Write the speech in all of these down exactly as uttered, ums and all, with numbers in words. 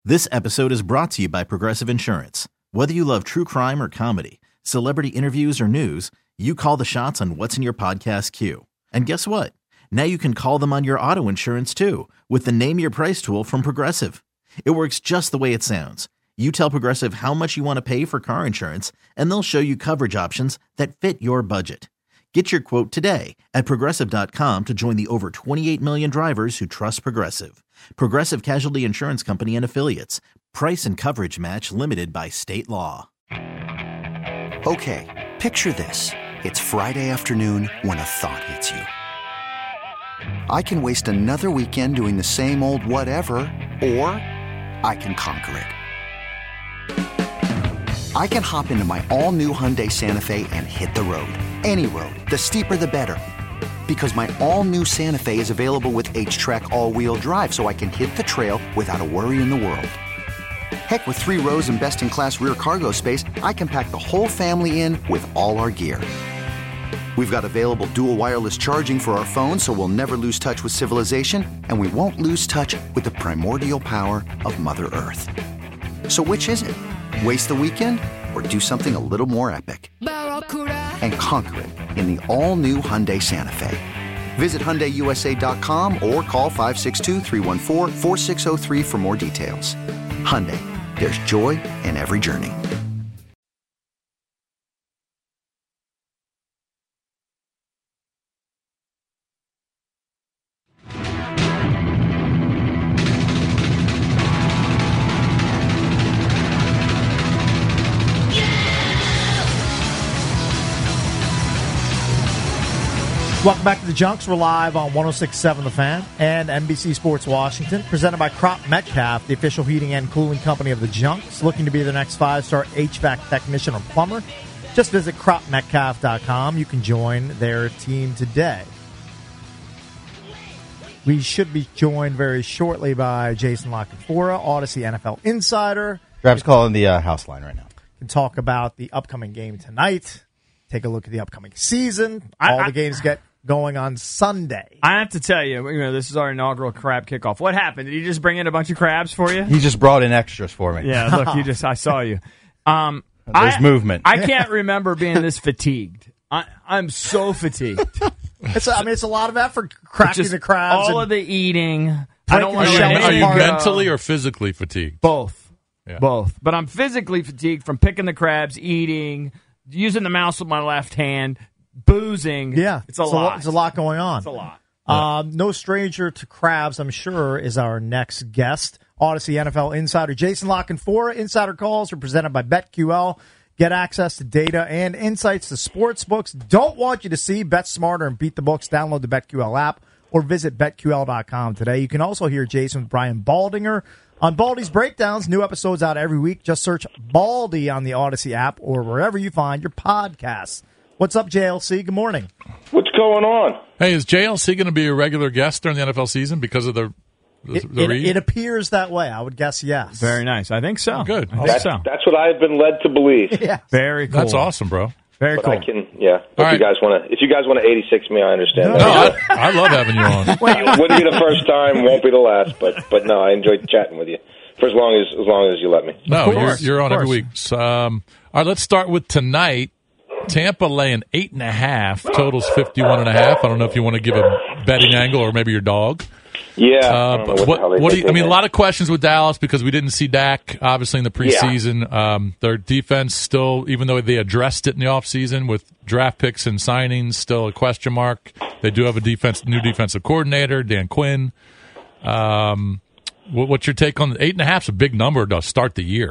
This episode is brought to you by Progressive Insurance. Whether you love true crime or comedy, celebrity interviews or news, you call the shots on what's in your podcast queue. And guess what? Now you can call them on your auto insurance too with the Name Your Price tool from Progressive. It works just the way it sounds. You tell Progressive how much you want to pay for car insurance, and they'll show you coverage options that fit your budget. Get your quote today at Progressive dot com to join the over twenty-eight million drivers who trust Progressive. Progressive Casualty Insurance Company and Affiliates. Price and coverage match limited by state law. Okay, picture this. It's Friday afternoon when a thought hits you. I can waste another weekend doing the same old whatever, or I can conquer it. I can hop into my all-new Hyundai Santa Fe and hit the road. Any road. The steeper, the better. Because my all-new Santa Fe is available with H-Track all-wheel drive, so I can hit the trail without a worry in the world. Heck, with three rows and best-in-class rear cargo space, I can pack the whole family in with all our gear. We've got available dual wireless charging for our phones, so we'll never lose touch with civilization, and we won't lose touch with the primordial power of Mother Earth. So which is it? Waste the weekend or do something a little more epic? And conquer it in the all-new Hyundai Santa Fe. Visit Hyundai U S A dot com or call five six two, three one four, four six zero three for more details. Hyundai, there's joy in every journey. Welcome back to the Junks. We're live on one oh six point seven The Fan and N B C Sports Washington. Presented by Crop Metcalf, the official heating and cooling company of the Junks. Looking to be the next five-star H V A C technician or plumber? Just visit crop metcalf dot com. You can join their team today. We should be joined very shortly by Jason La Canfora, Odyssey N F L insider. Grab's calling the uh, house line right now. Can talk about the upcoming game tonight. Take a look at the upcoming season. All I, I, the games get going on Sunday. I have to tell you, you know, this is our inaugural crab kickoff. What happened? Did he just bring in a bunch of crabs for you? He just brought in extras for me. Yeah, look, you just I saw you. Um, There's I, movement. I can't remember being this fatigued. I, I'm so fatigued. It's a, I mean, it's a lot of effort cracking Just the crabs. all and of the eating. I don't want Are to you, Are are you part of- mentally or physically fatigued? both, Yeah. both. But I'm physically fatigued from picking the crabs, eating, using the mouse with my left hand, boozing. Yeah, it's a lot. It's a lot going on. It's a lot. Um, no stranger to crabs, I'm sure, is our next guest. Odyssey N F L insider Jason La Canfora. Insider calls are presented by BetQL. Get access to data and insights to sports books. Don't want you to see. Bet smarter and beat the books. Download the BetQL app or visit bet Q L dot com today. You can also hear Jason with Brian Baldinger on Baldy's Breakdowns. New episodes out every week. Just search Baldy on the Odyssey app or wherever you find your podcasts. What's up, J L C? Good morning. What's going on? Hey, is J L C going to be a regular guest during the N F L season because of the the, It, the it, read? it appears that way. I would guess yes. Very nice. I think so. Oh, good. I think That's, so. that's what I've been led to believe. Yeah. Very cool. That's awesome, bro. Very But cool. I can, yeah. If All you right. guys want to, if you guys want to eighty-six me, I understand. No, that. I, I love having you on. Wouldn't be the first time, won't be the last. But but no, I enjoyed chatting with you for as long as as long as you let me. No, Of you're, course, you're on of every course. week. Um, all right, let's start with tonight. Tampa laying eight and a half. Totals fifty-one and a half. I don't know if you want to give a betting angle or maybe your dog. Yeah. I Uh, don't know but the what, hell they what do think you, I mean, they a lot of questions with Dallas because we didn't see Dak, obviously, in the Yeah. preseason. Um, their defense still, even though they addressed it in the offseason with draft picks and signings, still a question mark. They do have a defense, new defensive coordinator, Dan Quinn. Um, what, what's your take on the eight and a half? Is a big number to start the year.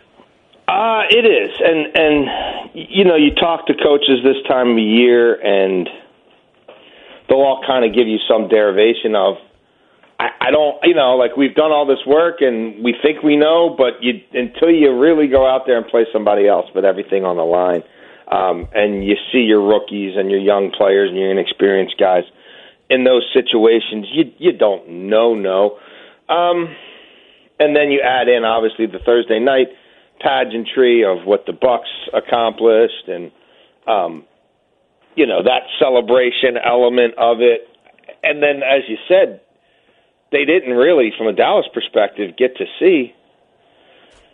Uh, it is, and and you know, you talk to coaches this time of year, and they'll all kind of give you some derivation of, I, I don't, you know, like we've done all this work and we think we know, but you until you really go out there and play somebody else with everything on the line, um, and you see your rookies and your young players and your inexperienced guys in those situations, you you don't know, no, um, and then you add in obviously the Thursday night pageantry of what the Bucs accomplished, and um, you know, that celebration element of it. And then, as you said, they didn't really, from a Dallas perspective, get to see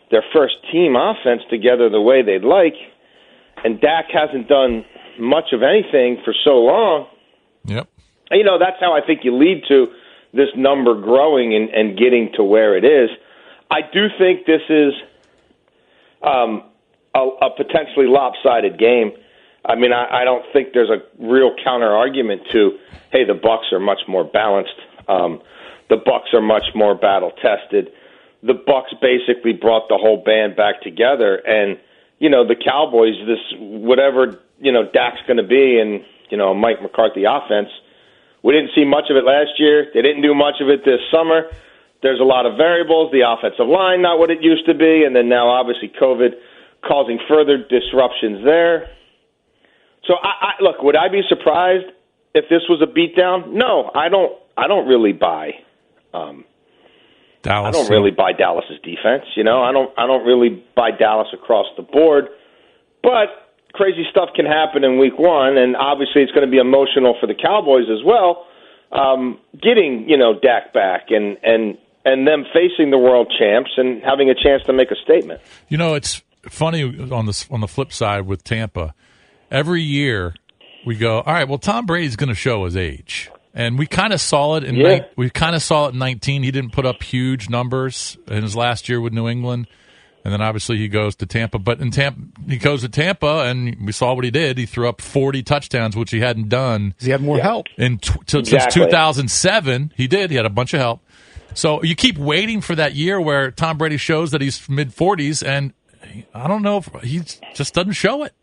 their first team offense together the way they'd like, and Dak hasn't done much of anything for so long. Yep. You know, that's how I think you lead to this number growing and, and getting to where it is. I do think this is um, a, a potentially lopsided game. I mean, I, I don't think there's a real counter argument to, hey, the Bucs are much more balanced. Um, the Bucs are much more battle tested. The Bucs basically brought the whole band back together, and you know the Cowboys, this whatever you know Dak's going to be, and you know Mike McCarthy offense. We didn't see much of it last year. They didn't do much of it this summer. There's a lot of variables. The offensive line, not what it used to be, and then now obviously COVID causing further disruptions there. So, I, I, look, would I be surprised if this was a beatdown? No, I don't. I don't really buy. Um, Dallas. I don't really buy Dallas's defense. You know, I don't. I don't really buy Dallas across the board. But crazy stuff can happen in week one, and obviously it's going to be emotional for the Cowboys as well, um, getting, you know, Dak back and, and, and them facing the world champs and having a chance to make a statement. You know, it's funny on the, on the flip side with Tampa. Every year we go, all right, well, Tom Brady's going to show his age. And we kind of saw it in yeah. ni- we kind of saw it in nineteen. He didn't put up huge numbers in his last year with New England. And then obviously he goes to Tampa. But in Tampa, he goes to Tampa, and we saw what he did. He threw up forty touchdowns, which he hadn't done. He had more yeah. help. In t- t- exactly. Since two thousand seven, he did. He had a bunch of help. So you keep waiting for that year where Tom Brady shows that he's mid-forties, and I don't know if he just doesn't show it.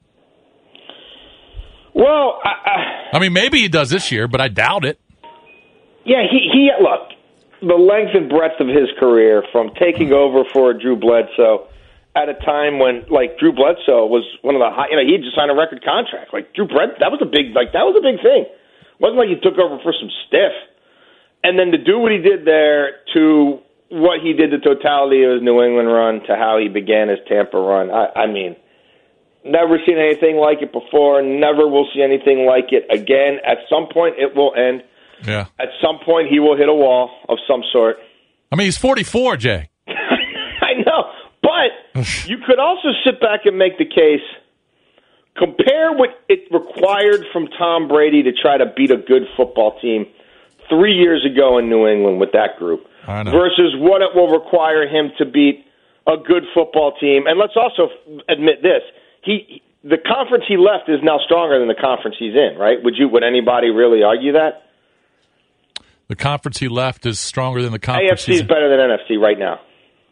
Well, I, I, I mean, maybe he does this year, but I doubt it. yeah, he, he look, the length and breadth of his career from taking over for Drew Bledsoe at a time when, like, Drew Bledsoe was one of the high, you know, he just signed a record contract. Like, Drew Bledsoe, that was a big, like, that was a big thing. It wasn't like he took over for some stiff. And then to do what he did there, to what he did, the totality of his New England run, to how he began his Tampa run, I, I mean, never seen anything like it before, never will see anything like it again. At some point, it will end. Yeah. At some point, he will hit a wall of some sort. I mean, he's forty-four, Jay. I know. But you could also sit back and make the case, compare what it required from Tom Brady to try to beat a good football team three years ago in New England with that group I know. versus what it will require him to beat a good football team. And let's also admit this. He, the conference he left is now stronger than the conference he's in, right? Would you? Would anybody really argue that? The conference he left is stronger than the conference. A F C is better than N F C right now.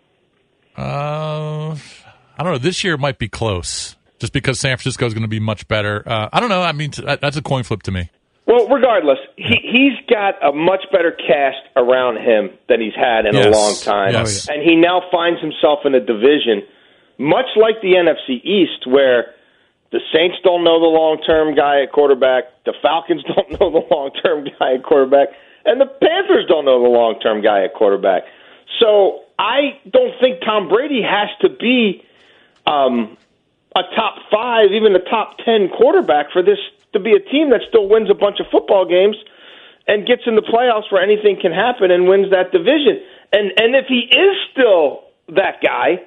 Uh, I don't know. This year might be close, just because San Francisco is going to be much better. Uh, I don't know. I mean, that's a coin flip to me. Well, regardless, he, he's got a much better cast around him than he's had in Yes. a long time. Yes. And he now finds himself in a division, much like the N F C East, where the Saints don't know the long-term guy at quarterback, the Falcons don't know the long-term guy at quarterback, and the Panthers don't know the long-term guy at quarterback. So I don't think Tom Brady has to be um, a top five, even a top ten quarterback for this to be a team that still wins a bunch of football games and gets in the playoffs where anything can happen and wins that division. And and if he is still that guy,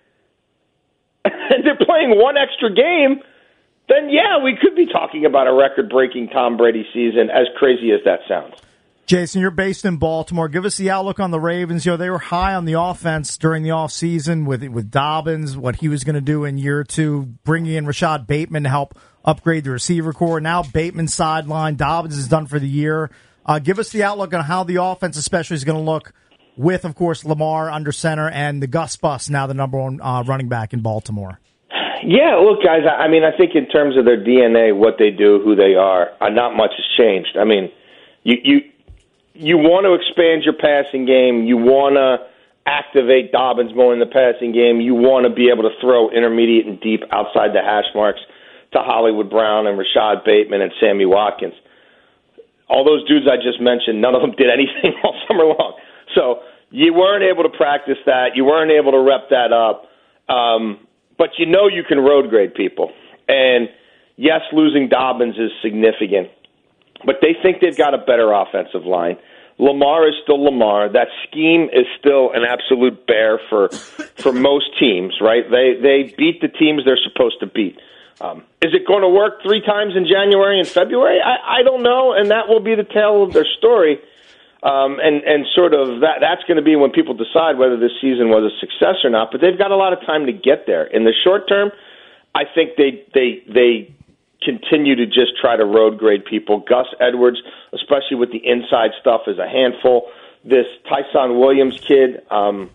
and they're playing one extra game, then yeah, we could be talking about a record-breaking Tom Brady season, as crazy as that sounds. Jason, you're based in Baltimore. Give us the outlook on the Ravens. You know, they were high on the offense during the offseason with with Dobbins, what he was going to do in year two, bringing in Rashad Bateman to help upgrade the receiver core. Now Bateman sideline. Dobbins is done for the year. Uh, give us the outlook on how the offense especially is going to look with, of course, Lamar under center and the Gus Bus, now the number one uh, running back in Baltimore. Yeah, look, guys, I mean, I think in terms of their D N A, what they do, who they are, uh, not much has changed. I mean, you you you want to expand your passing game. You want to activate Dobbins more in the passing game. You want to be able to throw intermediate and deep outside the hash marks to Hollywood Brown and Rashad Bateman and Sammy Watkins. All those dudes I just mentioned, none of them did anything all summer long. So you weren't able to practice that. You weren't able to rep that up. Um, but you know you can road grade people. And, yes, losing Dobbins is significant. But they think they've got a better offensive line. Lamar is still Lamar. That scheme is still an absolute bear for for most teams, right? They they beat the teams they're supposed to beat. Um, is it going to work three times in January and February? I, I don't know, and that will be the tale of their story. Um, and, and sort of that that's going to be when people decide whether this season was a success or not. But they've got a lot of time to get there. In the short term, I think they they they continue to just try to road grade people. Gus Edwards, especially with the inside stuff, is a handful. This Tyson Williams kid, um,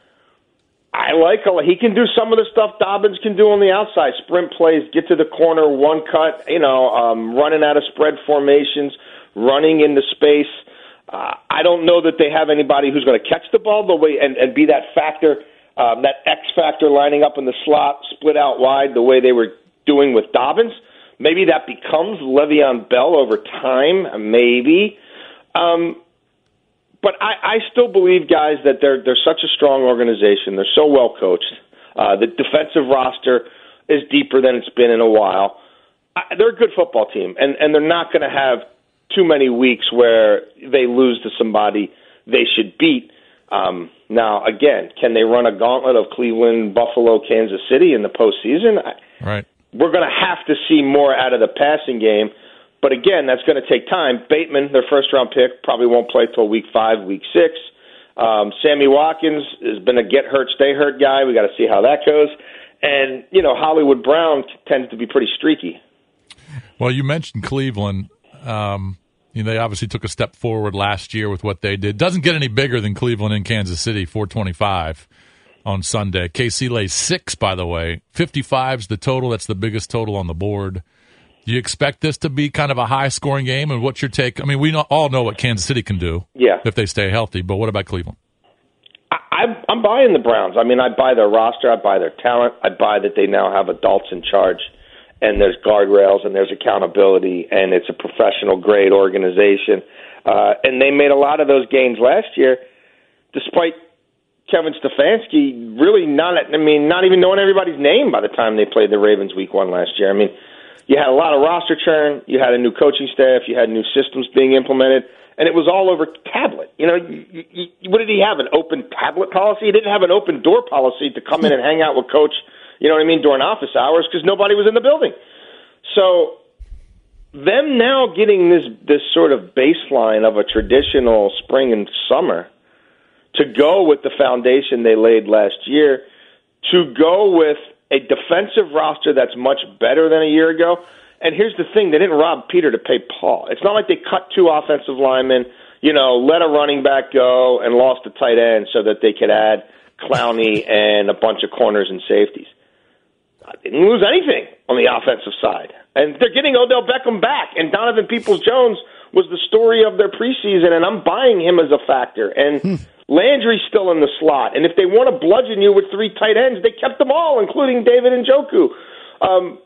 I like he can do some of the stuff Dobbins can do on the outside. Sprint plays, get to the corner, one cut, you know, um, running out of spread formations, running into space. Uh, I don't know that they have anybody who's going to catch the ball the way and, and be that factor, um, that X factor lining up in the slot, split out wide the way they were doing with Dobbins. Maybe that becomes Le'Veon Bell over time, maybe. Um, But I, I still believe, guys, that they're they're such a strong organization. They're so well coached. Uh, the defensive roster is deeper than it's been in a while. I, they're a good football team, and, and they're not going to have too many weeks where they lose to somebody they should beat. Um, now, again, can they run a gauntlet of Cleveland, Buffalo, Kansas City in the postseason? Right. We're going to have to see more out of the passing game. But again, that's going to take time. Bateman, their first-round pick, probably won't play till week five, week six. Um, Sammy Watkins has been a get-hurt, stay-hurt guy. We got to see how that goes. And, you know, Hollywood Brown tends to be pretty streaky. Well, you mentioned Cleveland. Um, you know, they obviously took a step forward last year with what they did. Doesn't get any bigger than Cleveland in Kansas City, four twenty-five on Sunday. K C lays six, by the way. fifty-five's the total. That's the biggest total on the board. Do you expect this to be kind of a high-scoring game? And what's your take? I mean, we all know what Kansas City can do yeah. if they stay healthy, but what about Cleveland? I, I'm buying the Browns. I mean, I buy their roster. I buy their talent. I buy that they now have adults in charge, and there's guardrails, and there's accountability, and it's a professional-grade organization. Uh, and they made a lot of those gains last year, despite Kevin Stefanski really not, I mean, not even knowing everybody's name by the time they played the Ravens week one last year. I mean, you had a lot of roster churn. You had a new coaching staff. You had new systems being implemented, and it was all over tablet. You know, you, you, what did he have? An open tablet policy? He didn't have an open door policy to come in and hang out with coach. You know what I mean? During office hours because nobody was in the building. So them now getting this this sort of baseline of a traditional spring and summer to go with the foundation they laid last year, to go with a defensive roster that's much better than a year ago. And here's the thing, they didn't rob Peter to pay Paul. It's not like they cut two offensive linemen, you know, let a running back go and lost a tight end so that they could add Clowney and a bunch of corners and safeties. They didn't lose anything on the offensive side. And they're getting Odell Beckham back, and Donovan Peoples-Jones was the story of their preseason, and I'm buying him as a factor. And hmm. Landry's still in the slot, and if they want to bludgeon you with three tight ends, they kept them all, including David Njoku. Um,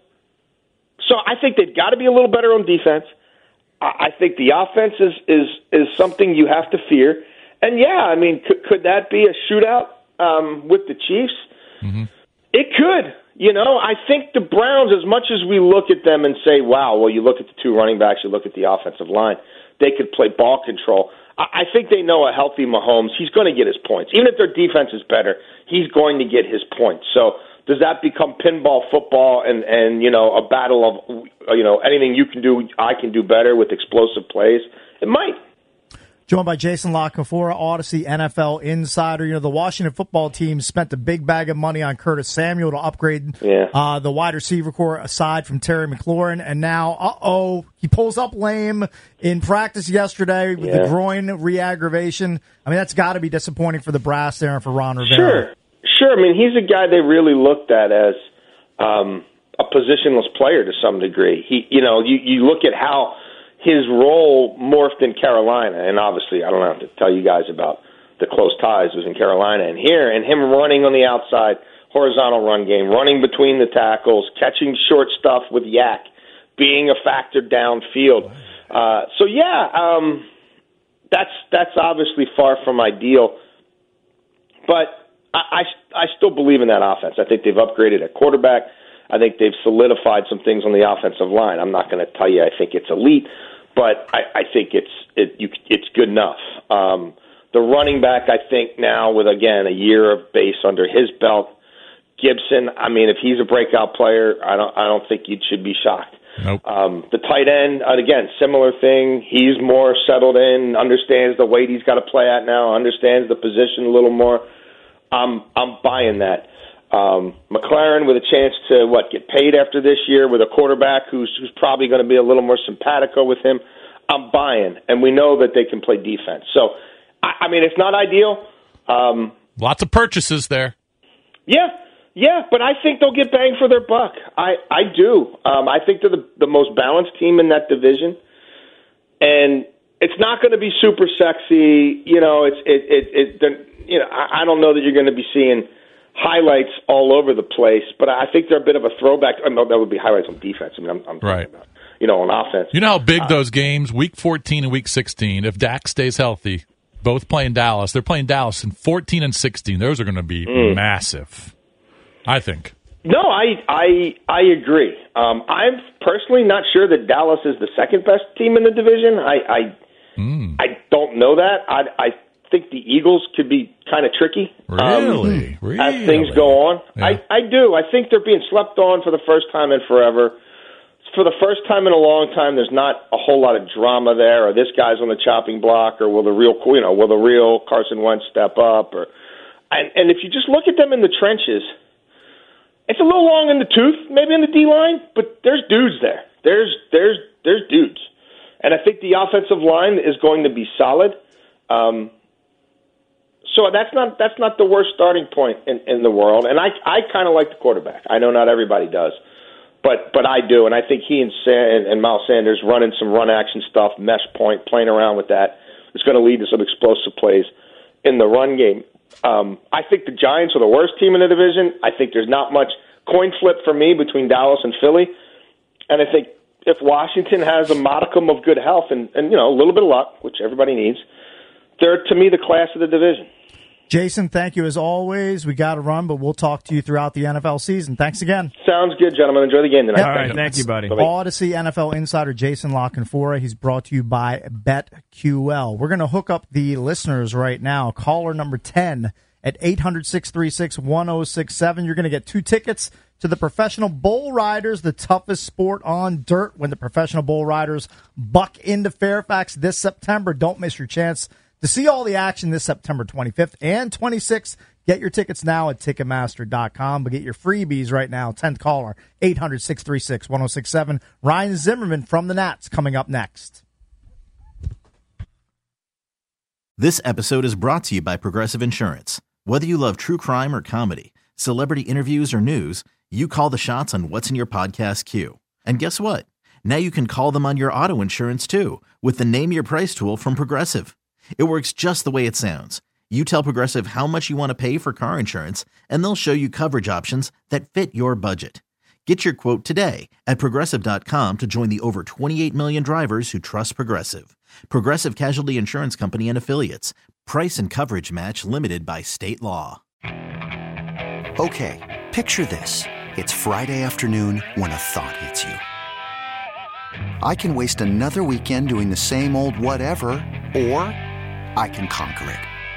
so I think they've got to be a little better on defense. I, I think the offense is, is is something you have to fear. And, yeah, I mean, could, could that be a shootout um, with the Chiefs? Mm-hmm. It could. You know, I think the Browns, as much as we look at them and say, wow, well, you look at the two running backs, you look at the offensive line, they could play ball control. I think they know a healthy Mahomes, he's going to get his points. Even if their defense is better, he's going to get his points. So does that become pinball football and, and you know, a battle of, you know, anything you can do, I can do better with explosive plays? It might. Joined by Jason La Canfora, Odyssey N F L Insider. You know, the Washington football team spent a big bag of money on Curtis Samuel to upgrade yeah. uh, the wide receiver core aside from Terry McLaurin. And now, uh-oh, he pulls up lame in practice yesterday with yeah. the groin re-aggravation. I mean, that's got to be disappointing for the brass there and for Ron Rivera. Sure, sure. I mean, he's a guy they really looked at as um, a positionless player to some degree. He, you know, you, you look at how his role morphed in Carolina, and obviously I don't have to tell you guys about the close ties was in Carolina and here, and him running on the outside, horizontal run game, running between the tackles, catching short stuff with Yak, being a factor downfield. Uh, so yeah, um, that's that's obviously far from ideal, but I, I, I still believe in that offense. I think they've upgraded at quarterback. I think they've solidified some things on the offensive line. I'm not going to tell you I think it's elite, but I, I think it's it, you, it's good enough. Um, The running back, I think now with, again, a year of base under his belt, Gibson, I mean, if he's a breakout player, I don't I don't think you should be shocked. Nope. Um, the tight end, and again, similar thing. He's more settled in, understands the weight he's got to play at now, understands the position a little more. I'm I'm buying that. Um, McLaren with a chance to, what, get paid after this year with a quarterback who's, who's probably going to be a little more simpatico with him. I'm buying, and we know that they can play defense. So, I, I mean, it's not ideal. Um, Lots of purchases there. Yeah, yeah, but I think they'll get bang for their buck. I, I do. Um, I think they're the, the most balanced team in that division, and it's not going to be super sexy. You know, it's it it, it you know I, I don't know that you're going to be seeing highlights all over the place, but I think they're a bit of a throwback. I mean, that would be highlights on defense. I mean, I'm, I'm right. talking about, you know, on offense. You know how big uh, those games, week fourteen and week sixteen, if Dak stays healthy, both playing Dallas, they're playing Dallas in fourteen and sixteen. Those are going to be mm. massive, I think. No, I I I agree. Um, I'm personally not sure that Dallas is the second best team in the division. I I, mm. I don't know that. I I think the Eagles could be kind of tricky. Really, um, really, as things go on. Yeah. I I do. I think they're being slept on for the first time in forever. For the first time in a long time, there's not a whole lot of drama there, or this guy's on the chopping block, or will the real you know will the real Carson Wentz step up, or and and if you just look at them in the trenches. It's a little long in the tooth, maybe in the D-line, but there's dudes there. There's there's there's dudes. And I think the offensive line is going to be solid. Um, so that's not that's not the worst starting point in, in the world. And I I kind of like the quarterback. I know not everybody does, but but I do. And I think he and, San, and Miles Sanders running some run action stuff, mesh point, playing around with that, is going to lead to some explosive plays in the run game. Um, I think the Giants are the worst team in the division. I think there's not much coin flip for me between Dallas and Philly. And I think if Washington has a modicum of good health and, and you know, a little bit of luck, which everybody needs, they're, to me, the class of the division. Jason, thank you as always. We got to run, but we'll talk to you throughout the N F L season. Thanks again. Sounds good, gentlemen. Enjoy the game tonight. Yep. All right, thank you, buddy. Bye-bye. Odyssey N F L insider Jason La Canfora. He's brought to you by BetQL. We're going to hook up the listeners right now. Caller number ten at eight hundred, six three six, one oh six seven. You're going to get two tickets to the Professional Bull Riders, the toughest sport on dirt, when the Professional Bull Riders buck into Fairfax this September. Don't miss your chance to see all the action this September twenty-fifth and twenty-sixth. Get your tickets now at Ticketmaster dot com, but get your freebies right now. tenth caller, eight hundred, six three six, one oh six seven. Ryan Zimmerman from the Nats coming up next. This episode is brought to you by Progressive Insurance. Whether you love true crime or comedy, celebrity interviews or news, you call the shots on what's in your podcast queue. And guess what? Now you can call them on your auto insurance too with the Name Your Price tool from Progressive. It works just the way it sounds. You tell Progressive how much you want to pay for car insurance, and they'll show you coverage options that fit your budget. Get your quote today at Progressive dot com to join the over twenty-eight million drivers who trust Progressive. Progressive Casualty Insurance Company and Affiliates. Price and coverage match limited by state law. Okay, picture this. It's Friday afternoon when a thought hits you. I can waste another weekend doing the same old whatever, or I can conquer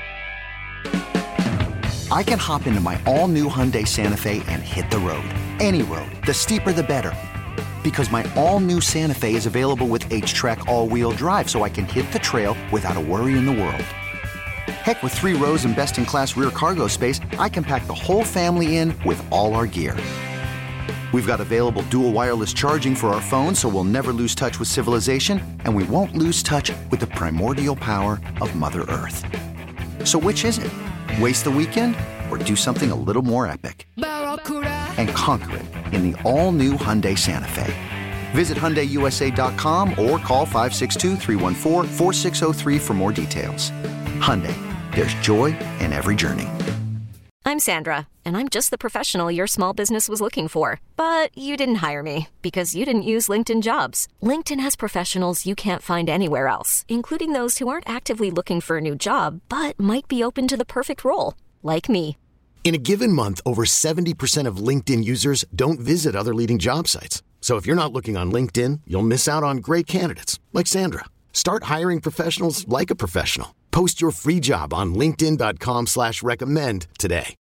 it. I can hop into my all-new Hyundai Santa Fe and hit the road. Any road. The steeper, the better. Because my all-new Santa Fe is available with H-Track all-wheel drive, so I can hit the trail without a worry in the world. Heck, with three rows and best-in-class rear cargo space, I can pack the whole family in with all our gear. We've got available dual wireless charging for our phones, so we'll never lose touch with civilization, and we won't lose touch with the primordial power of Mother Earth. So which is it? Waste the weekend or do something a little more epic? And conquer it in the all-new Hyundai Santa Fe. Visit Hyundai U S A dot com or call five six two, three one four, four six zero three for more details. Hyundai, there's joy in every journey. I'm Sandra, and I'm just the professional your small business was looking for. But you didn't hire me because you didn't use LinkedIn Jobs. LinkedIn has professionals you can't find anywhere else, including those who aren't actively looking for a new job, but might be open to the perfect role, like me. In a given month, over seventy percent of LinkedIn users don't visit other leading job sites. So if you're not looking on LinkedIn, you'll miss out on great candidates like Sandra. Start hiring professionals like a professional. Post your free job on linkedin.com slash recommend today.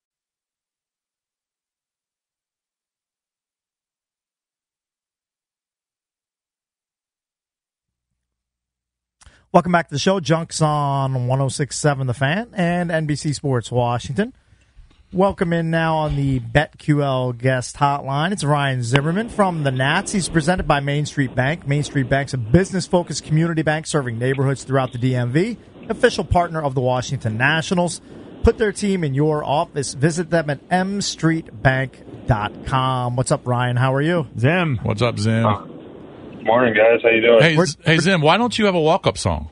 Welcome back to the show. Junks on one oh six point seven The Fan and N B C Sports Washington. Welcome in now on the BetQL guest hotline. It's Ryan Zimmerman from the Nats. He's presented by Main Street Bank. Main Street Bank's a business-focused community bank serving neighborhoods throughout the D M V. Official partner of the Washington Nationals. Put their team in your office. Visit them at m street bank dot com. What's up, Ryan? How are you? Zim. What's up, Zim? Uh, morning, guys. How you doing? Hey, hey, Zim, why don't you have a walk-up song?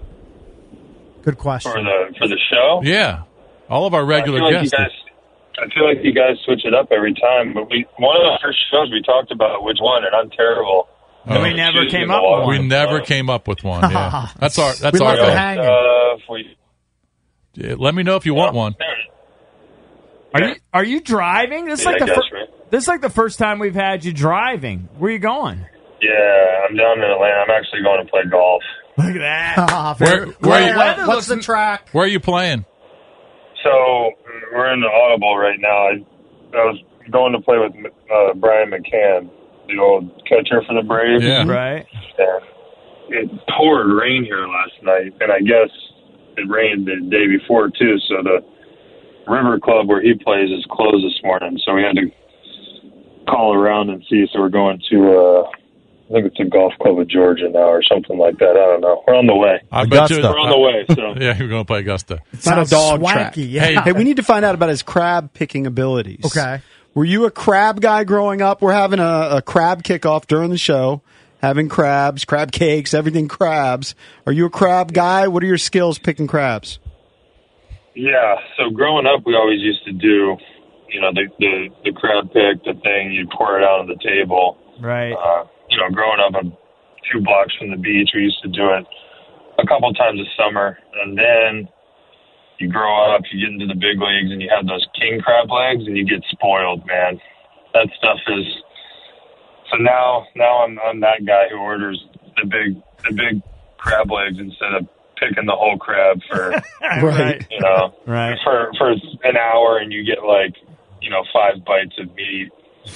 Good question. For the for the show? Yeah. All of our regular I feel like guests. you guys, I feel like you guys switch it up every time. But we one of the first shows we talked about which one, and I'm terrible. Oh. We never Choosing came the up walk- with one. We never came up with one. Yeah. That's our that's We our left it goal. hanging. Uh, we, Yeah, let me know if you want one. Are you are you driving? This is Yeah, like I the guess, fir- right? this is like the first time we've had you driving. Where are you going? Yeah, I'm down in Atlanta. I'm actually going to play golf. Look at that. Ah, very- Where- where Well, you- Weather what's looks- the track? Where are you playing? So we're in the Audible right now. I, I was going to play with uh, Brian McCann, the old catcher for the Braves. Yeah. Right. And it poured rain here last night, and I guess it rained the day before too. So the River Club where he plays is closed this morning. So we had to call around and see. So we're going to, uh, I think it's a golf club of Georgia now or something like that. I don't know. We're on the way. I bet you, Augusta. We're on the way. So yeah, you're going to play Augusta. It's not a Sounds dog swanky, track. yeah. Hey, Hey, we need to find out about his crab picking abilities. Okay. Were you a crab guy growing up? We're having a, a crab kickoff during the show, having crabs, crab cakes, everything crabs. Are you a crab guy? What are your skills picking crabs? yeah. So growing up, we always used to do, you know, the the, the crab pick, the thing. You pour it out on the table. Right. Uh, you know, growing up a few blocks from the beach, we used to do it a couple times a summer. And then you grow up, you get into the big leagues, and you have those king crab legs, and you get spoiled, man. That stuff is. So now, now I'm I'm that guy who orders the big the big crab legs instead of picking the whole crab for Right. you know Right. for for an hour, and you get like you know five bites of meat.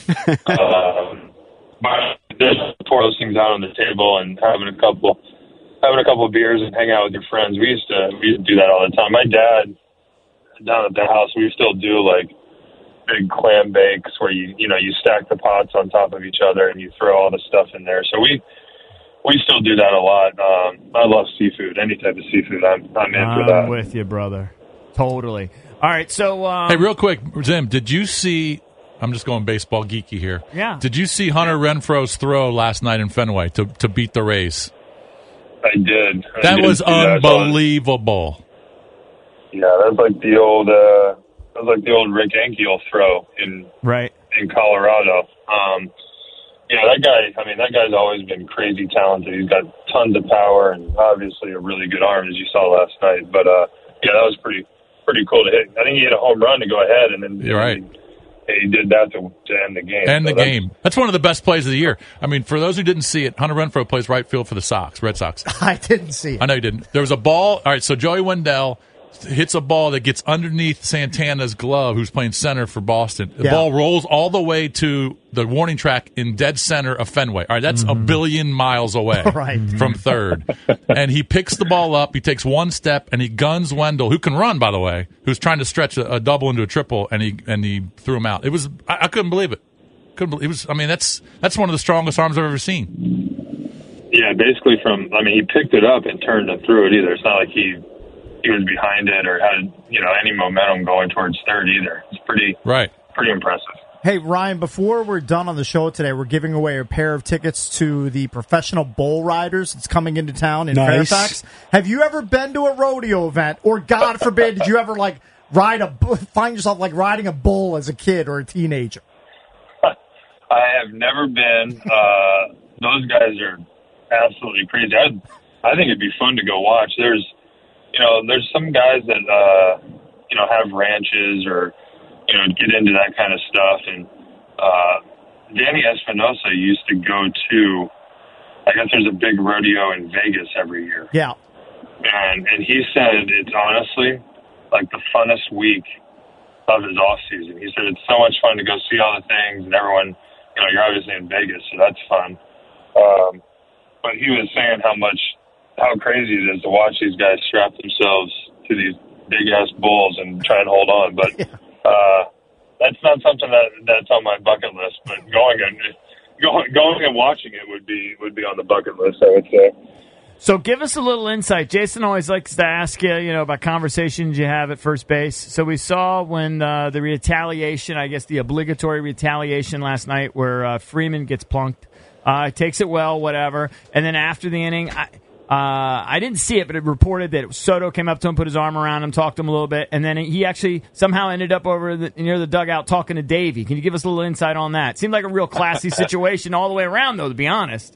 um, but just pour those things out on the table and having a couple having a couple of beers and hang out with your friends. We used to we used to do that all the time. My dad down at the house, we still do like big clam bakes where you you know you stack the pots on top of each other and you throw all the stuff in there. So we we still do that a lot. Um, I love seafood, any type of seafood. I'm I'm in for that. I'm with you, brother. Totally. All right. So, um, Hey, real quick, Zim, did you see? I'm just going baseball geeky here. Yeah. Did you see Hunter Renfroe's throw last night in Fenway to to beat the Rays? I did. I That did was see that. I saw it. unbelievable. Yeah, that's like the old uh, that was like the old Rick Ankiel throw in right. in Colorado. Um, yeah, that guy. I mean, that guy's always been crazy talented. He's got tons of power and obviously a really good arm, as you saw last night. But uh, yeah, that was pretty pretty cool to hit. I think he hit a home run to go ahead, and then You're right. He, he did that to, to end the game. End So the that's- game. That's one of the best plays of the year. I mean, for those who didn't see it, Hunter Renfroe plays right field for the Sox, Red Sox. I didn't see it. I know you didn't. There was a ball. All right, so Joey Wendell hits a ball that gets underneath Santana's glove, who's playing center for Boston. The Yeah. ball rolls all the way to the warning track in dead center of Fenway. All right, that's a billion miles away Right. from third. And he picks the ball up. He takes one step, and he guns Wendell, who can run, by the way, who's trying to stretch a, a double into a triple, and he and he threw him out. It was I, I couldn't believe it. Couldn't believe it was. I mean, that's that's one of the strongest arms I've ever seen. Yeah, basically from. I mean, he picked it up and turned and threw it. Either it's not like he. He was behind it or had, you know, any momentum going towards third either. It's pretty, right, pretty impressive. Hey, Ryan, before we're done on the show today, we're giving away a pair of tickets to the Professional Bull Riders. It's coming into town in Nice. Fairfax. Have you ever been to a rodeo event? Or, God forbid, did you ever, like, ride a bu- find yourself, like, riding a bull as a kid or a teenager? I have never been. Uh, those guys are absolutely crazy. I, I think it'd be fun to go watch. There's, you know, there's some guys that, uh, you know, have ranches or, you know, get into that kind of stuff. And uh, Danny Espinosa used to go to, I guess there's a big rodeo in Vegas every year. Yeah. and and he said it's honestly like the funnest week of his off season. He said it's so much fun to go see all the things, and everyone, you know, you're obviously in Vegas, so that's fun. Um, but he was saying how much, how crazy it is to watch these guys strap themselves to these big ass bulls and try and hold on. But uh, that's not something that that's on my bucket list. But going and going going and watching it would be would be on the bucket list, I would say. So give us a little insight. Jason always likes to ask you, you know, about conversations you have at first base. So we saw when uh, the retaliation, I guess the obligatory retaliation last night where uh, Freeman gets plunked, uh, takes it well, whatever. And then after the inning, I, uh, I didn't see it, but it reported that Soto came up to him, put his arm around him, talked to him a little bit. And then he actually somehow ended up over the, near the dugout talking to Davey. Can you give us a little insight on that? Seemed like a real classy situation all the way around, though, to be honest.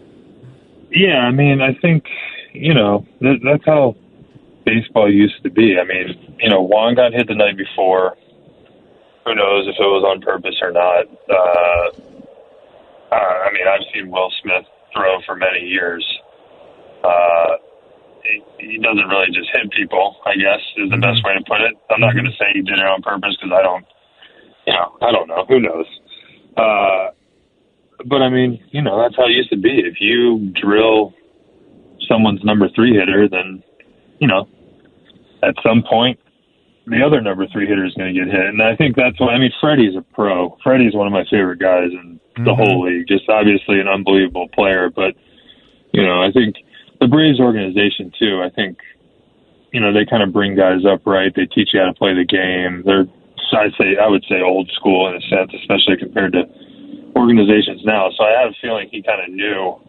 Yeah, I mean, I think, you know, that, that's how baseball used to be. I mean, you know, Juan got hit the night before. Who knows if it was on purpose or not. Uh, uh, I mean, I've seen Will Smith throw for many years. Uh, he, he doesn't really just hit people, I guess, is the best way to put it. I'm not going to say he did it on purpose because I don't, you know, I don't know. Who knows? Uh But, I mean, you know, that's how it used to be. If you drill someone's number three hitter, then, you know, at some point, the other number three hitter is going to get hit. And I think that's why, I mean, Freddie's a pro. Freddie's one of my favorite guys in the mm-hmm. whole league. Just obviously an unbelievable player. But, you know, I think the Braves organization, too, I think, you know, they kind of bring guys up right. They teach you how to play the game. They're, I'd say, I would say old school in a sense, especially compared to organizations now. So I have a feeling he kind of knew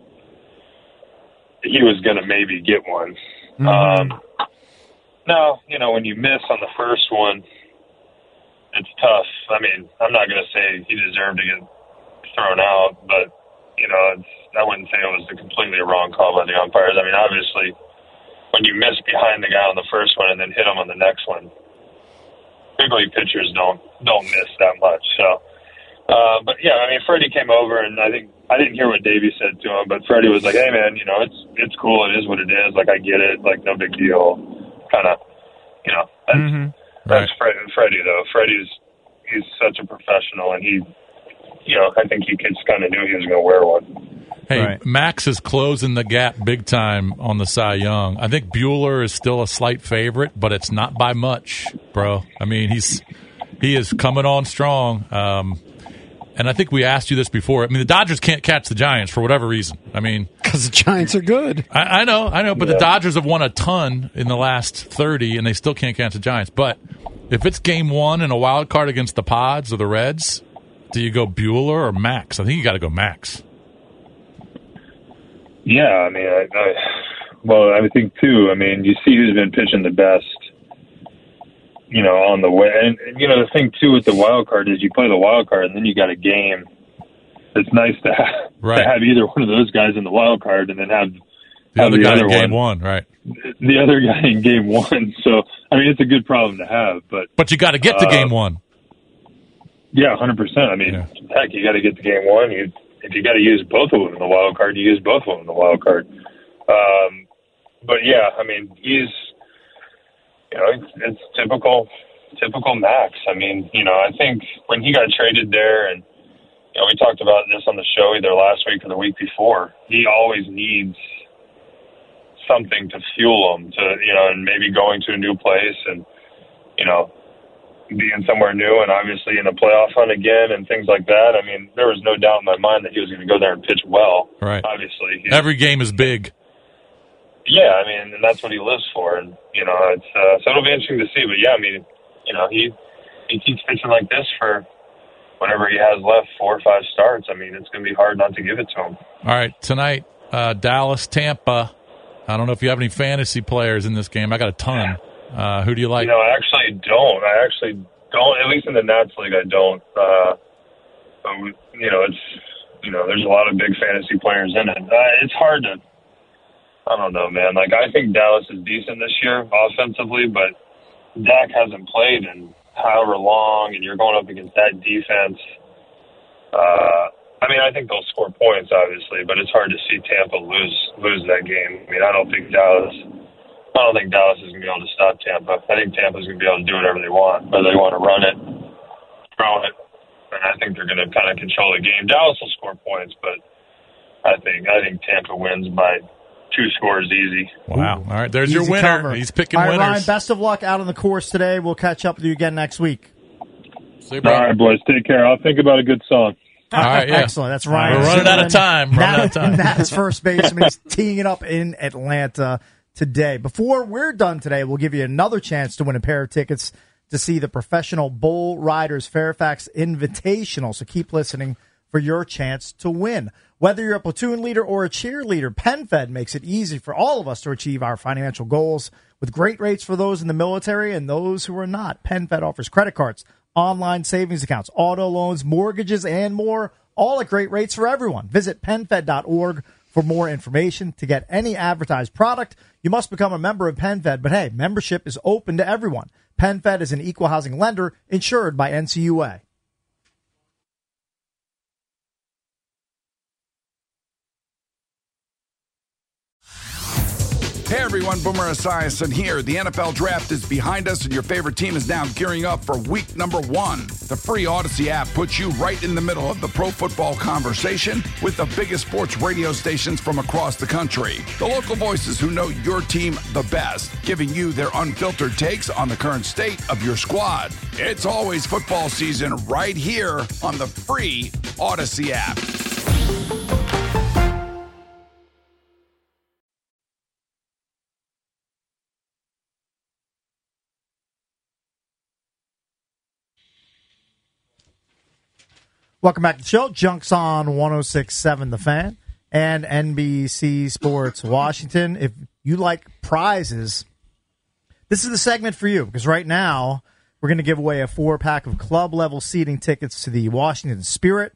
he was going to maybe get one. Mm-hmm. Um, now, you know, when you miss on the first one, it's tough. I mean, I'm not going to say he deserved to get thrown out, but, you know, it's, I wouldn't say it was a completely wrong call by the umpires. I mean, obviously, when you miss behind the guy on the first one and then hit him on the next one, big league pitchers don't don't miss that much. So, Uh, but yeah, I mean, Freddie came over, and I think I didn't hear what Davey said to him, but Freddie was like, "Hey, man, you know, it's it's cool. It is what it is. Like, I get it. Like, no big deal." Kind of, you know, that's, mm-hmm. that's right. Fred, Freddie though. Freddie's he's such a professional, and he, you know, I think he just kind of knew he was going to wear one. Hey, right. Max is closing the gap big time on the Cy Young. I think Buehler is still a slight favorite, but it's not by much, bro. I mean, he's he is coming on strong. Um, And I think we asked you this before. I mean, the Dodgers can't catch the Giants for whatever reason. I mean, because the Giants are good. I, I know, I know, but yeah. the Dodgers have won a ton in the last thirty, and they still can't catch the Giants. But if it's game one and a wild card against the Pods or the Reds, do you go Buehler or Max? I think you got to go Max. Yeah, I mean, I, I, well, I think too. I mean, you see who's been pitching the best. You know, on the way. And, and, you know, the thing, too, with the wild card is you play the wild card, and then you got a game. It's nice to have, right. to have either one of those guys in the wild card and then have the have other the guy other in game one, one, right. The other guy in game one. So, I mean, it's a good problem to have. But but you got to get to uh, game one. Yeah, one hundred percent. I mean, yeah. heck, you got to get to game one. You, if you got to use both of them in the wild card, you use both of them in the wild card. Um, but, yeah, I mean, he's, you know, it's, it's typical – Typical Max. I mean, you know, I think when he got traded there, and you know, we talked about this on the show either last week or the week before, he always needs something to fuel him to, you know, and maybe going to a new place and, you know, being somewhere new and obviously in a playoff hunt again and things like that. I mean, there was no doubt in my mind that he was going to go there and pitch well. Right. Obviously. Every game is big. Yeah, I mean, and that's what he lives for. And, you know, it's uh, so it'll be interesting to see. But, yeah, I mean, you know, he he keeps pitching like this for whatever he has left, four or five starts. I mean, it's going to be hard not to give it to him. All right, tonight, uh, Dallas, Tampa. I don't know if you have any fantasy players in this game. I got a ton. Uh, who do you like? You know, I actually don't. I actually don't. At least in the Nats League, I don't. Uh, but, you know, it's you know, there's a lot of big fantasy players in it. Uh, it's hard to. I don't know, man. Like, I think Dallas is decent this year offensively, but Dak hasn't played in however long, and you're going up against that defense. Uh, I mean, I think they'll score points, obviously, but it's hard to see Tampa lose lose that game. I mean, I don't think Dallas I don't think Dallas is going to be able to stop Tampa. I think Tampa's going to be able to do whatever they want, whether they want to run it, throw it, and I think they're going to kind of control the game. Dallas will score points, but I think I think Tampa wins by two scores easy. Wow. All right, there's Easy your winner. cover. He's picking All right, winners. Ryan, best of luck out on the course today. We'll catch up with you again next week. See you, All brother. right, boys, take care. I'll think about a good song. All right, yeah. Excellent. That's Ryan. We're running out of Zimmerman. time. Running out of time. That is first baseman. He's teeing it up in Atlanta today. Before we're done today, we'll give you another chance to win a pair of tickets to see the Professional Bull Riders Fairfax Invitational. So keep listening for your chance to win. Whether you're a platoon leader or a cheerleader, PenFed makes it easy for all of us to achieve our financial goals with great rates for those in the military and those who are not. PenFed offers credit cards, online savings accounts, auto loans, mortgages, and more, all at great rates for everyone. Visit PenFed dot org for more information. To get any advertised product, you must become a member of PenFed, but hey, membership is open to everyone. PenFed is an equal housing lender insured by N C U A. Hey everyone, Boomer Esiason here. The N F L Draft is behind us and your favorite team is now gearing up for week number one. The free Odyssey app puts you right in the middle of the pro football conversation with the biggest sports radio stations from across the country. The local voices who know your team the best, giving you their unfiltered takes on the current state of your squad. It's always football season right here on the free Odyssey app. Welcome back to the show. Junk's on one oh six point seven The Fan and N B C Sports Washington. If you like prizes, this is the segment for you because right now we're going to give away a four-pack of club-level seating tickets to the Washington Spirit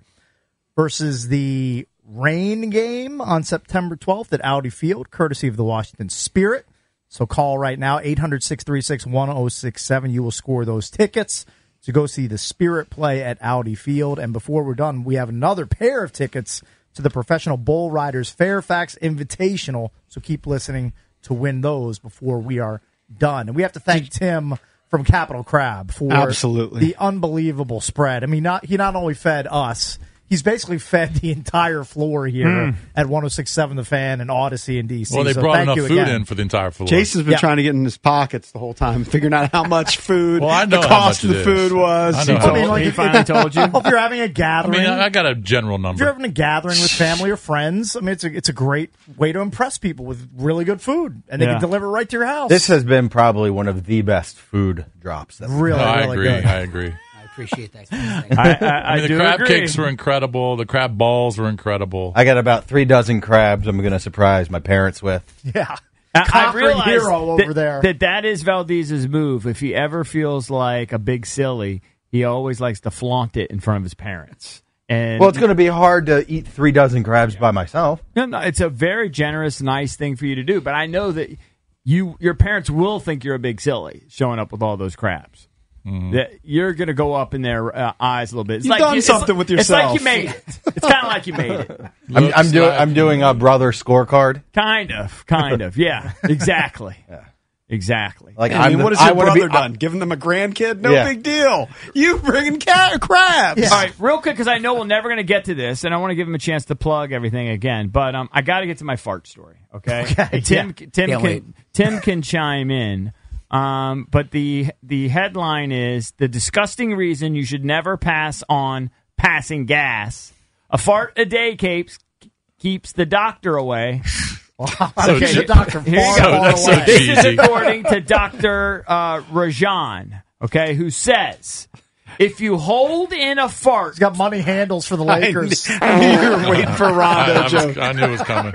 versus the Rain game on September twelfth at Audi Field, courtesy of the Washington Spirit. So call right now, eight hundred, six three six, one oh six seven. You will score those tickets to go see the Spirit play at Audi Field. And before we're done, we have another pair of tickets to the Professional Bull Riders Fairfax Invitational. So keep listening to win those before we are done. And we have to thank Tim from Capital Crab for Absolutely. the unbelievable spread. I mean, not he not only fed us, he's basically fed the entire floor here Mm. at one oh six point seven The Fan and Odyssey in D C. Well, they so brought thank enough you food again. in for the entire floor. Jason's been Yeah. trying to get in his pockets the whole time, figuring out how much food Well, I know the how cost much of it the is. food was. I know He how told me, much- like, he if- finally told you. If you're having a I gathering, mean, I got a general if number. you're having a gathering with family or friends, I mean, it's a, it's a great way to impress people with really good food, and they Yeah. can deliver right to your house. This has been probably one of the best food drops. That really, No, I really agree. good. I agree. I appreciate that. Kind of thing. I, I, I I mean, the do crab agree. cakes were incredible. The crab balls were incredible. I got about three dozen crabs I'm going to surprise my parents with. Yeah, I, I conquering realize hero that, over there. That that is Valdez's move. If he ever feels like a big silly, he always likes to flaunt it in front of his parents. And Well, it's going to be hard to eat three dozen crabs by myself. no, no, it's a very generous, nice thing for you to do. But I know that you, your parents will think you're a big silly showing up with all those crabs. Mm-hmm. That you're going to go up in their uh, eyes a little bit. It's You've like done you, it's something like- with It's like yourself. you made it. It's kind of like you made it. I'm, I'm Looks doing. like- I'm doing a brother scorecard. Kind of, kind of. Yeah, exactly. Yeah. Exactly. Like I I'm mean, the- what has I your wanna brother be, done? Giving them a grandkid? No Yeah. big deal. You bringing cat crabs? All right, real quick, because I know we're never going to get to this, and I want to give him a chance to plug everything again. But um, I got to get to my fart story. Okay, Okay, And Tim, yeah. Tim Can't can wait. Tim can chime in. Um, but the the headline is the disgusting reason you should never pass on passing gas. A fart a day keeps keeps the doctor away. So okay, cheap. the doctor Here you far, go. far That's so away. This is cheesy. according to Doctor Uh, Rajan, okay, who says if you hold in a fart, He's got money handles for the Lakers. I knew you were waiting for a I, Rondo I was- joke. I knew it was coming.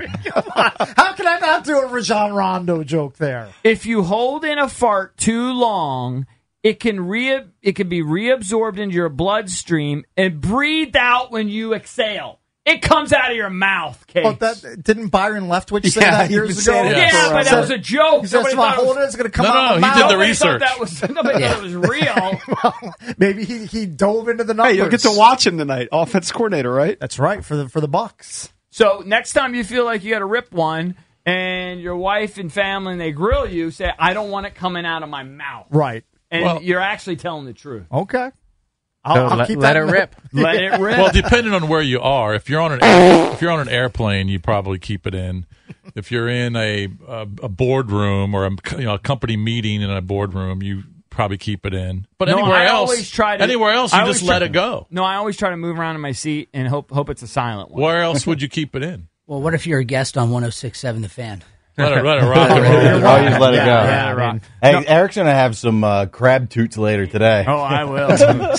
How can I not do a Rajon Rondo joke there? if you hold in a fart too long, it can re it can be reabsorbed into your bloodstream and breathed out when you exhale. It comes out of your mouth, Case. But that didn't Byron Leftwich say Yeah, that he's years been ago? saying yeah, it Yes. but He that was said- a joke. He says, Nobody "If I thought it hold was- it, it's going to come No, out no, of my he did mouth." the nobody thought research. that was nobody thought it was real. Maybe he, he dove into the numbers. Hey, you'll get to watch him tonight. Offense coordinator, right? That's right, for the for the Bucks. So next time you feel like you got to rip one and your wife and family, and they grill you, say, I don't want it coming out of my mouth. Right. And Well- you're actually telling the truth. Okay. I'll, So I'll let- keep let that it in the- rip. Let it rip. Well, depending on where you are, if you're on an air, if you're on an airplane, you probably keep it in. If you're in a a, a boardroom or a, you know, a company meeting in a boardroom, you probably keep it in. But No, anywhere I else, always try to, anywhere else, I you always just let try- it go. No, I always try to move around in my seat and hope hope it's a silent one. Where else would you keep it in? Well, what if you're a guest on one oh six point seven The Fan? Let it, let it rock and roll. Always let it Yeah, go. yeah, I mean, Hey, no- Eric's gonna have some uh, crab toots later today. Oh, I will.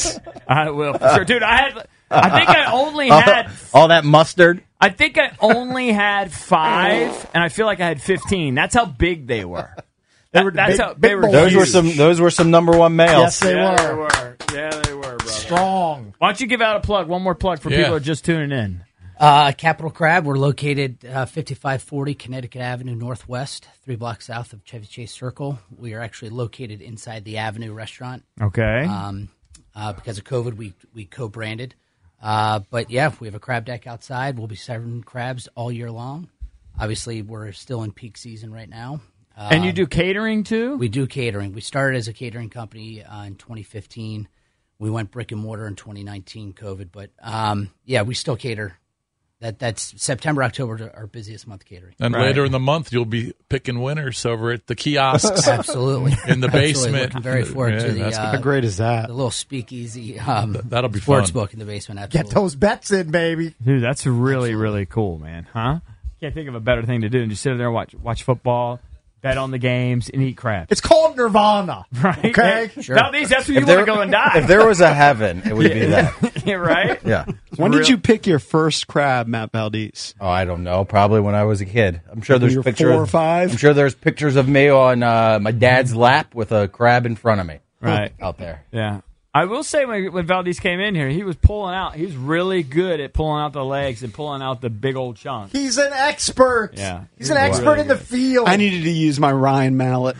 I will for sure, dude. I had. I think I only had. All that mustard. I think I only had five, and I feel like I had fifteen. That's how big they were. They were That's big- how big they were. boys. Those were huge. some. Those were some number one males. Yes, they yeah, were. They were. Yeah, they were, brother. Strong. Why don't you give out a plug? One more plug for Yeah. people who are just tuning in. Uh, Capital Crab, we're located uh, fifty-five forty Connecticut Avenue Northwest, three blocks south of Chevy Chase Circle. We are actually located inside the Avenue restaurant. Okay. Um, uh, because of COVID, we, we co-branded. Uh, but, yeah, we have a crab deck outside. We'll be serving crabs all year long. Obviously, we're still in peak season right now. Uh, and you do catering too? We do catering. We started as a catering company uh, in twenty fifteen. We went brick and mortar in twenty nineteen, COVID. But, um, yeah, we still cater. That That's September, October, our busiest month catering. And Right. later in the month, you'll be picking winners over at the kiosks. Absolutely. In the Absolutely. basement. Looking very forward Yeah, to the, that's uh, How great is that? the little speakeasy um, That'll be sports fun. book in the basement. Absolutely. Get those bets in, baby. Dude, that's really, really cool, man. Huh? Can't think of a better thing to do than just sit there and watch watch football, bet on the games, and eat crap. It's called Nirvana. Right? Okay? Sure. Nowadays, that's where you If want there, to go and die. if there was a heaven, it would be that. Yeah, right? Yeah. When real- did you pick your first crab, Matt Valdez? Oh, I don't know. Probably when I was a kid. I'm sure there's you were pictures. four or five? I'm sure there's pictures of me on uh, my dad's lap with a crab in front of me. Right. Out there. Yeah. I will say when, when Valdez came in here, he was pulling out. He was really good at pulling out the legs and pulling out the big old chunk. He's an expert. Yeah. He's an He's expert really in the good. field. I needed to use my Ryan mallet.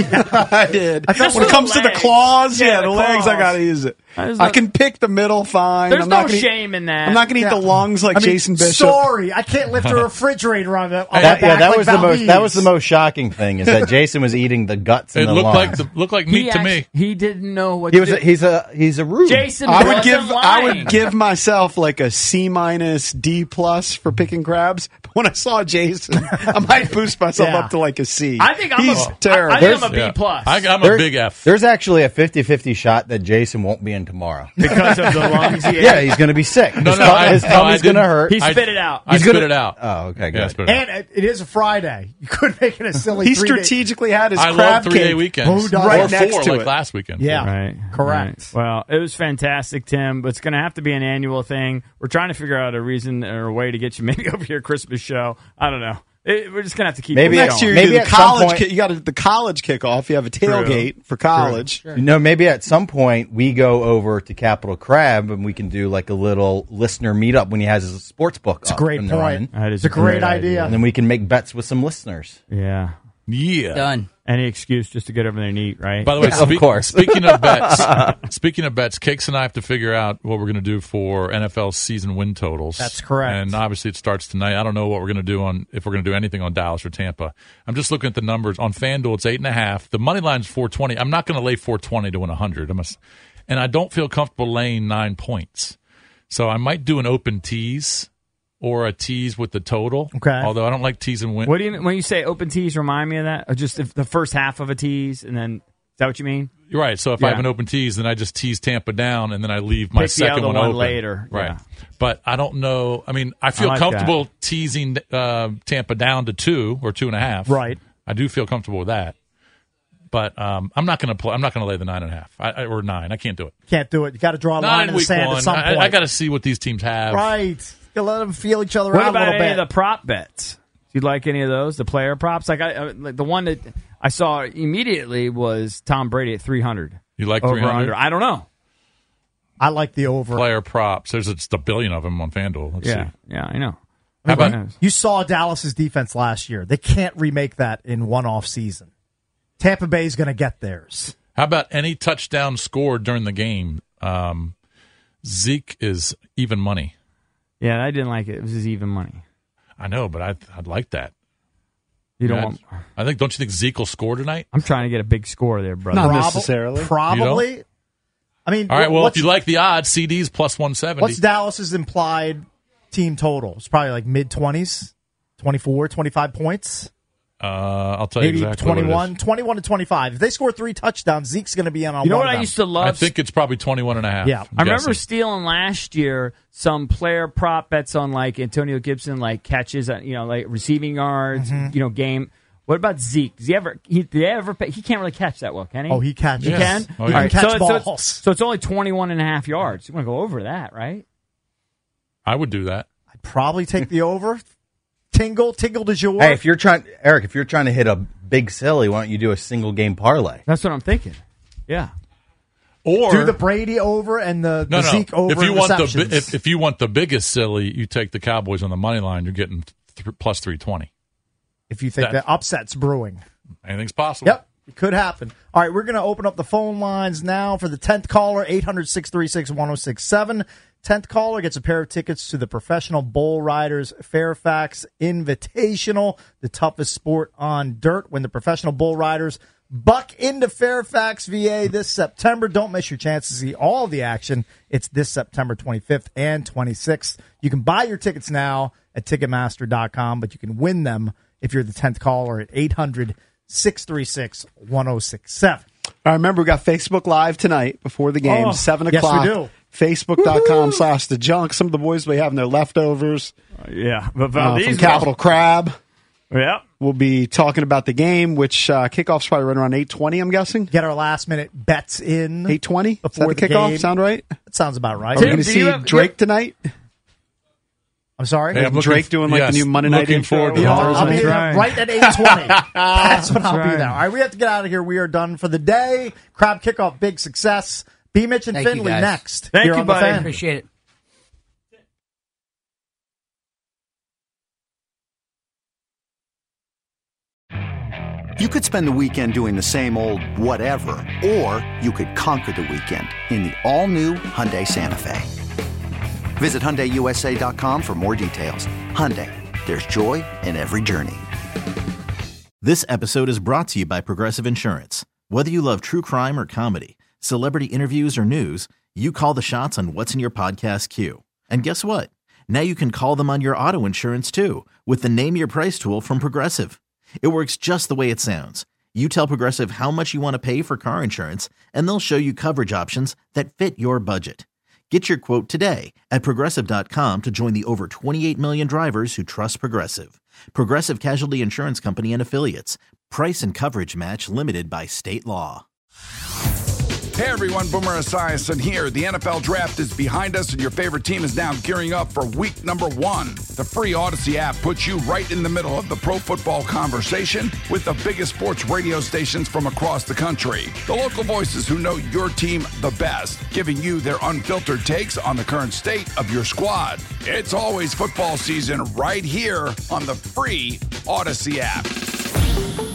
I did. Just when for it comes the to the legs. claws, yeah, Yeah, the, the legs, I claws. got to use it. There's I no- can pick the middle fine. There's I'm no not gonna shame eat, in that. I'm not going to eat Yeah. the lungs like I mean, Jason Bishop. Sorry, I can't lift a refrigerator on the on That, my yeah, back that like was the most. Valdez. That was the most shocking thing is that Jason was eating the guts and It the looked lungs. like the, looked like meat He to me. actually- He didn't know what he to was. do. A, he's a. He's a rude. Jason I would wasn't give I lying. would give myself like a C minus D plus for picking crabs. But when I saw Jason, I might boost myself Yeah. up to like a C. I think I'm He's a, terrible. I, I think I'm a B Yeah. plus I, I'm There- a big F. There's actually a fifty-fifty shot that Jason won't be in tomorrow. because of the lungs. He Yeah, ate. he's going to be sick. No, his no, tum- I- his no, tummy's I going to didn't- hurt. He I- spit it out. I He's spit gonna- it out. Oh, okay, good. Yeah, I spit it out. And it, it is a Friday. You could make it a silly. He three day- strategically had his I crab love three day cake weekends. Who does? right or next four, to like it. last weekend. Yeah. Right. Correct. Right. Well, it was fantastic, Tim, but it's going to have to be an annual thing. We're trying to figure out a reason or a way to get you maybe over your Christmas show. I don't know. It, we're just going to have to keep Maybe it Next going. year, Maybe you do at the some college. point- Ki- you got the college kickoff. You have a tailgate for college. You know, maybe at some point we go over to Capital Crab and we can do like a little listener meetup when he has his sports book. It's a great point. That is It's a great idea. And then we can make bets with some listeners. Yeah. Yeah. Done. Any excuse just to get over there and eat, right? By the way, Yeah, of speak- course. speaking of bets, speaking of bets, Cakes and I have to figure out what we're going to do for N F L season win totals. That's correct. And obviously, it starts tonight. I don't know what we're going to do on if we're going to do anything on Dallas or Tampa. I'm just looking at the numbers on FanDuel. It's eight and a half. The money line's four twenty. I'm not going to lay four twenty to win a hundred. I'm a, and I don't feel comfortable laying nine points, so I might do an open tease or a tease with the total. Okay. Although I don't like tease and win. What do you when you say open tease? Remind me of that. Or just if the first half of a tease, and then is that what you mean? You're right. So if I Yeah. have an open tease, then I just tease Tampa down, and then I leave my Pick the second other one, one open later. Right. Yeah. But I don't know. I mean, I feel like comfortable teasing uh, Tampa down to two or two and a half. Right. I do feel comfortable with that. But um, I'm not going to play. I'm not going to lay the nine and a half I, I, or nine. I can't do it. Can't do it. You got to draw a line Nine in the week sand one. at some I, point. I got to see what these teams have. Right. You let them feel each other What out a about little any bit. of the prop bets? Do you like any of those? The player props? Like I, uh, like the one that I saw immediately was Tom Brady at three hundred. You like Over three hundred? under? I don't know. I like the over. Player props. There's just a billion of them on FanDuel. Let's Yeah, see. yeah, I know. How about You saw Dallas's defense last year. They can't remake that in one off season. Tampa Bay's going to get theirs. How about any touchdown scored during the game? Um, Zeke is even money. Yeah, I didn't like it. It was just even money. I know, but I'd, I'd like that. You don't Yeah, want. I think. Don't you think Zeke will score tonight? I'm trying to get a big score there, brother. Not Prob- necessarily. Probably. I mean, All right. Well, what's, if you like the odds, C D's plus one seventy. what's Dallas's implied team total? It's probably like mid twenties, twenty-four, twenty-five points. Uh, I'll tell Maybe you exactly what it twenty-one, is. twenty-one to twenty-five. If they score three touchdowns, Zeke's going to be in on You know one what of I them. used to love? I think it's probably twenty-one and a half. Yeah. I'm I remember guessing. stealing last year some player prop bets on like Antonio Gibson, like catches, uh, you know, like receiving yards, Mm-hmm. you know, game. What about Zeke? Does he ever? He, did he ever? He can't really catch that well, can he? Oh, he catches. He Yes. can. Oh, He yeah. can catch so, balls. So it's, so it's only twenty-one and a half yards. You want to go over that, right? I would do that. I'd probably take the over. Tingle, tingle de jour. Hey, if you're trying, Eric, if you're trying to hit a big silly, why don't you do a single game parlay? That's what I'm thinking. Yeah. Or do the Brady over and the, no, the no. Zeke over If you and want the receptions. bi- if, if you want the biggest silly, you take the Cowboys on the money line. You're getting th- plus three twenty. if you think that- that upset's brewing. Anything's possible. Yep, it could happen. All right, we're going to open up the phone lines now for the tenth caller, eight hundred, six three six, one oh six seven. tenth caller gets a pair of tickets to the Professional Bull Riders Fairfax Invitational, the toughest sport on dirt. When the Professional Bull Riders buck into Fairfax, V A this September. Don't miss your chance to see all the action. It's this September twenty-fifth and twenty-sixth. You can buy your tickets now at Ticketmaster dot com, but you can win them if you're the tenth caller at eight hundred, six three six, one oh six seven. I remember we got Facebook Live tonight before the game, Oh, seven yes, we o'clock. do. Facebook.com slash the junk. Some of the boys will be having their leftovers Yeah. But uh, Valdez from Capital Crab. Yeah. We'll be talking about the game, which uh, kickoff's probably right around eight twenty, I'm guessing. Get our last minute bets in. eight twenty? Is that Before the the kickoff? game. Sound right? That sounds about right. Are we Tim, going to do see you have- Drake tonight? I'm sorry? Hey, I'm looking Drake f- doing like yes, the new Monday night looking intro? forward to You know, that. I'll be That's right. right at eight twenty. That's when I'll That's be there. right. All right, we have to get out of here. We are done for the day. Crab kickoff, big success. B. Mitch and Thank you, Finley guys. next. Thank here you, on the buddy. Fan. Appreciate it. You could spend the weekend doing the same old whatever, or you could conquer the weekend in the all-new Hyundai Santa Fe. Visit Hyundai U S A dot com for more details. Hyundai, there's joy in every journey. This episode is brought to you by Progressive Insurance. Whether you love true crime or comedy, celebrity interviews or news, you call the shots on what's in your podcast queue. And guess what? Now you can call them on your auto insurance too with the Name Your Price tool from Progressive. It works just the way it sounds. You tell Progressive how much you want to pay for car insurance, and they'll show you coverage options that fit your budget. Get your quote today at Progressive dot com to join the over twenty-eight million drivers who trust Progressive. Progressive Casualty Insurance Company and Affiliates. Price and coverage match limited by state law. Hey everyone, Boomer Esiason here. The N F L Draft is behind us and your favorite team is now gearing up for week number one. The free Odyssey app puts you right in the middle of the pro football conversation with the biggest sports radio stations from across the country. The local voices who know your team the best, giving you their unfiltered takes on the current state of your squad. It's always football season right here on the free Odyssey app.